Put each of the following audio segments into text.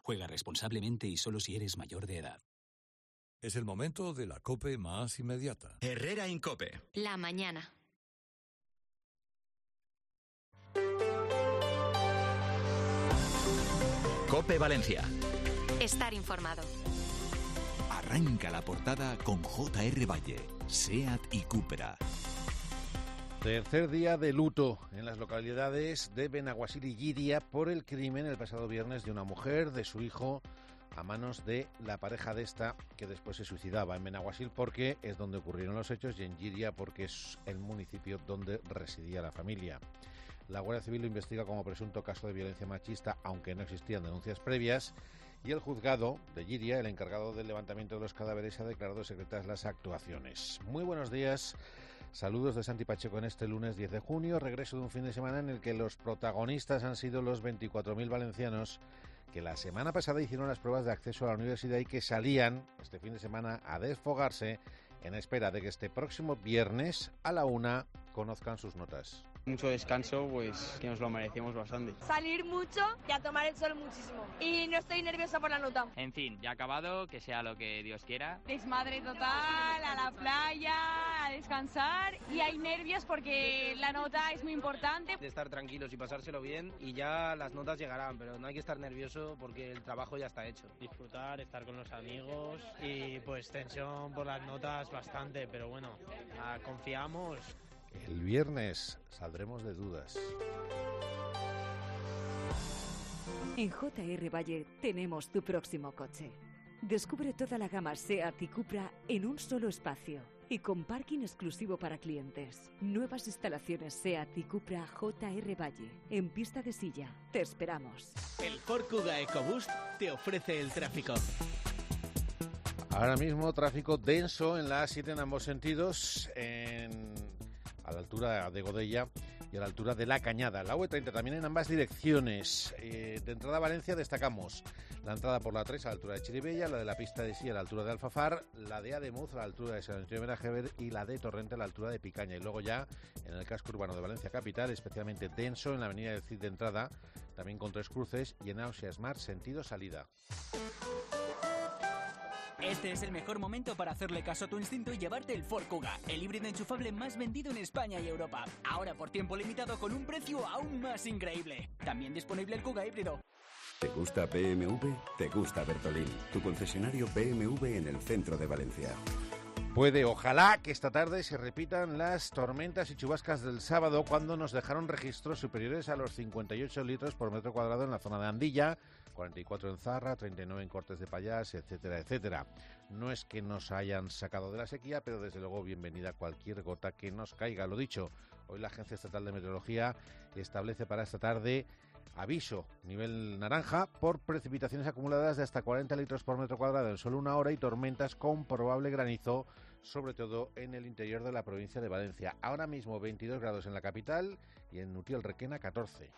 Juega responsablemente y solo si eres mayor de edad. Es el momento de la COPE más inmediata. Herrera Incope. La mañana. COPE Valencia. Estar informado. Arranca la portada con J.R. Valle, SEAT y Cupra. Tercer día de luto en las localidades de Benaguasil y Llíria por el crimen el pasado viernes de una mujer, de su hijo, a manos de la pareja de esta, que después se suicidaba. En Benaguasil porque es donde ocurrieron los hechos y en Llíria porque es el municipio donde residía la familia. La Guardia Civil lo investiga como presunto caso de violencia machista, aunque no existían denuncias previas, y el juzgado de Llíria, el encargado del levantamiento de los cadáveres, ha declarado secretas las actuaciones. Muy buenos días. Saludos de Santi Pacheco en este lunes 10 de junio, regreso de un fin de semana en el que los protagonistas han sido los 24.000 valencianos que la semana pasada hicieron las pruebas de acceso a la universidad y que salían este fin de semana a desfogarse en espera de que este próximo viernes a la 1 conozcan sus notas. Mucho descanso, pues que nos lo merecemos bastante. Salir mucho y a tomar el sol muchísimo. Y no estoy nerviosa por la nota. En fin, ya acabado, que sea lo que Dios quiera. Desmadre total, a la playa, a descansar. Y hay nervios porque la nota es muy importante. De estar tranquilos y pasárselo bien y ya las notas llegarán, pero no hay que estar nervioso porque el trabajo ya está hecho. Disfrutar, estar con los amigos y pues tensión por las notas bastante, pero bueno, confiamos. El viernes saldremos de dudas. En J.R. Valle tenemos tu próximo coche. Descubre toda la gama SEAT y Cupra en un solo espacio y con parking exclusivo para clientes. Nuevas instalaciones SEAT y Cupra J.R. Valle en Pista de Silla. Te esperamos. El Ford Kuga EcoBoost te ofrece el tráfico. Ahora mismo tráfico denso en la A7 en ambos sentidos, a la altura de Godella y a la altura de La Cañada. La V30 también en ambas direcciones. De entrada a Valencia destacamos la entrada por la 3 a la altura de Chirivella, la de la Pista de Silla a la altura de Alfafar, la de Ademuz a la altura de San Antonio de Benajever y la de Torrente a la altura de Picaña. Y luego ya en el casco urbano de Valencia Capital, especialmente denso en la avenida del Cid de entrada, también con 3 cruces y en Ausia Smart sentido salida. Este es el mejor momento para hacerle caso a tu instinto y llevarte el Ford Kuga, el híbrido enchufable más vendido en España y Europa. Ahora por tiempo limitado con un precio aún más increíble. También disponible el Kuga híbrido. ¿Te gusta BMW? Te gusta Bertolín, tu concesionario BMW en el centro de Valencia. Ojalá que esta tarde se repitan las tormentas y chubascas del sábado, cuando nos dejaron registros superiores a los 58 litros por metro cuadrado en la zona de Andilla, 44 en Zarra, 39 en Cortes de Pallars, etcétera, etcétera. No es que nos hayan sacado de la sequía, pero desde luego bienvenida cualquier gota que nos caiga. Lo dicho, hoy la Agencia Estatal de Meteorología establece para esta tarde aviso, nivel naranja, por precipitaciones acumuladas de hasta 40 litros por metro cuadrado en solo una hora y tormentas con probable granizo, sobre todo en el interior de la provincia de Valencia. Ahora mismo 22 grados en la capital y en Utiel Requena 14.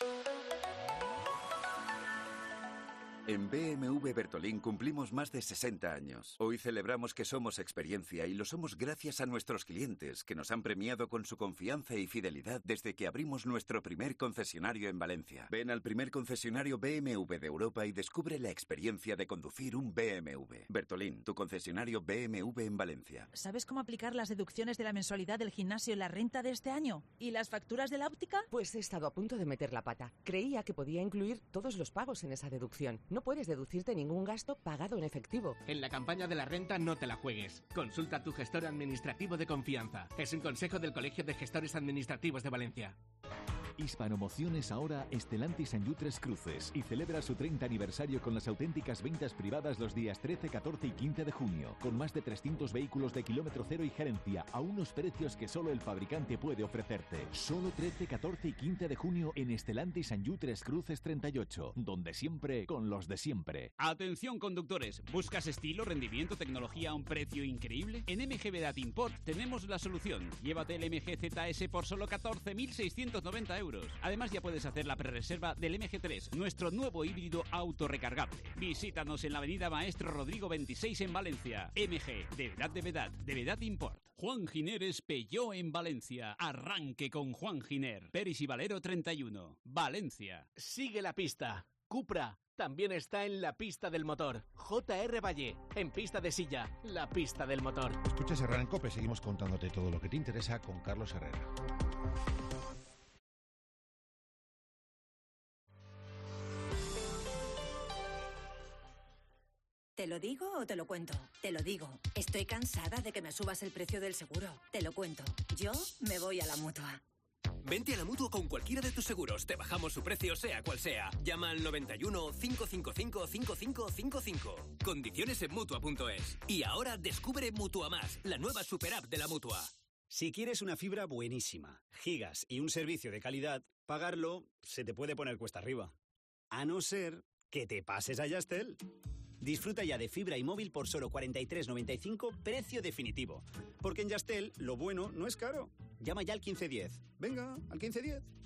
En BMW Bertolín cumplimos más de 60 años. Hoy celebramos que somos experiencia y lo somos gracias a nuestros clientes, que nos han premiado con su confianza y fidelidad desde que abrimos nuestro primer concesionario en Valencia. Ven al primer concesionario BMW de Europa y descubre la experiencia de conducir un BMW. Bertolín, tu concesionario BMW en Valencia. ¿Sabes cómo aplicar las deducciones de la mensualidad del gimnasio en la renta de este año? ¿Y las facturas de la óptica? Pues he estado a punto de meter la pata. Creía que podía incluir todos los pagos en esa deducción. No puedes deducirte ningún gasto pagado en efectivo. En la campaña de la renta no te la juegues. Consulta a tu gestor administrativo de confianza. Es un consejo del Colegio de Gestores Administrativos de Valencia. Hispanomociones ahora Stellantis en Tres Cruces y celebra su 30 aniversario con las auténticas ventas privadas los días 13, 14 y 15 de junio, con más de 300 vehículos de kilómetro cero y gerencia a unos precios que solo el fabricante puede ofrecerte. Solo 13, 14 y 15 de junio en Stellantis en Tres Cruces 38, donde siempre con los de siempre. Atención conductores, ¿buscas estilo, rendimiento, tecnología a un precio increíble? En MG Vedat Import tenemos la solución. Llévate el MG ZS por solo 14.690 euros. Además ya puedes hacer la prerreserva del MG3, nuestro nuevo híbrido autorrecargable. Visítanos en la avenida Maestro Rodrigo 26 en Valencia. MG, de Vedat Import. Juan Gineres Peugeot en Valencia. Arranque con Juan Giner. Peris y Valero 31, Valencia. Sigue la pista. Cupra también está en la pista del motor. JR Valle, en pista de silla, la pista del motor. Escuchas Herrera en COPE, seguimos contándote todo lo que te interesa con Carlos Herrera. ¿Te lo digo o te lo cuento? Te lo digo. Estoy cansada de que me subas el precio del seguro. Te lo cuento. Yo me voy a la Mutua. Vente a la Mutua con cualquiera de tus seguros. Te bajamos su precio sea cual sea. Llama al 91 555 5555. Condiciones en Mutua.es. Y ahora descubre Mutua Más, la nueva super app de la Mutua. Si quieres una fibra buenísima, gigas y un servicio de calidad, pagarlo se te puede poner cuesta arriba. A no ser que te pases a Yastel. Disfruta ya de fibra y móvil por solo 43,95 precio definitivo. Porque en Yastel lo bueno no es caro. Llama ya al 1510. Venga, al 1510.